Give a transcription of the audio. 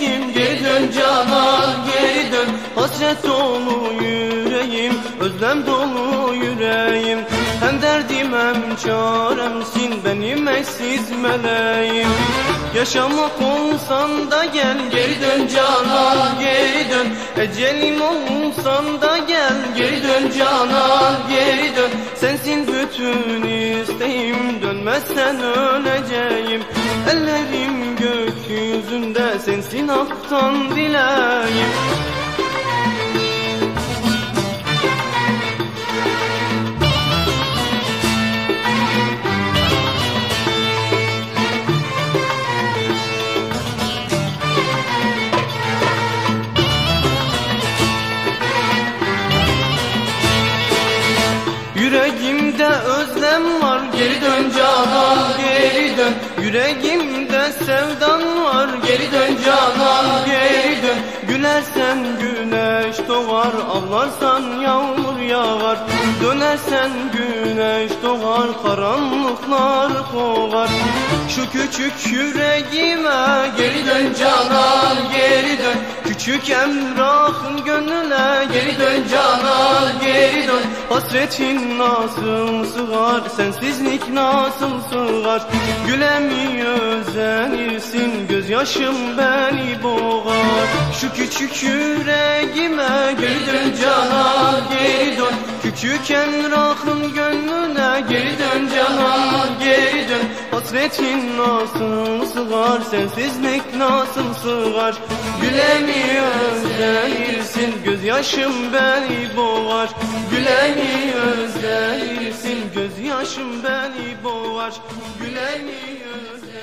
sevdiğim, geri dön canan, geri dön. Hasret dolu yüreğim, özlem dolu yüreğim. Hem derdim hem çaremsin, benim eşsiz meleğim. Yaşamak olsan da gel, geri dön canan, geri dön. Ecelim olsan da gel, geri dön canan, geri dön. Sensin bütün isteğim, dönmezsen öleceğim. Ellerim gökyüzünde, sensin haktan dileğim. Yüreğimde özlem var, geri dön canan, geri dön. Yüreğimde sevdan var, geri dön canan, geri dön. Gülersen güneş doğar, ağlarsan yağmur yağar. Dönersen güneş doğar, karanlıklar kovar. Şu küçük yüreğime geri dön canan, geri dön. Küçük Emrah'ın gönlüne geri dön canan, geri dön. Hasretin nasıl sığar, sensizlik nasıl sığar. Güle mi özenirsin, gözyaşım beni boğar. Şu küçük yüreğime geri dön canan, geri dön. Küçük Emrah'ın gönlüne geri dön canan, geri dön. Hasretin nasıl sığar, sensizlik nasıl sığar. Güle mi özlenirsin, gözyaşım beni boğar. Güle mi özlenirsin, gözyaşım beni boğar. Güle mi özlenirsin.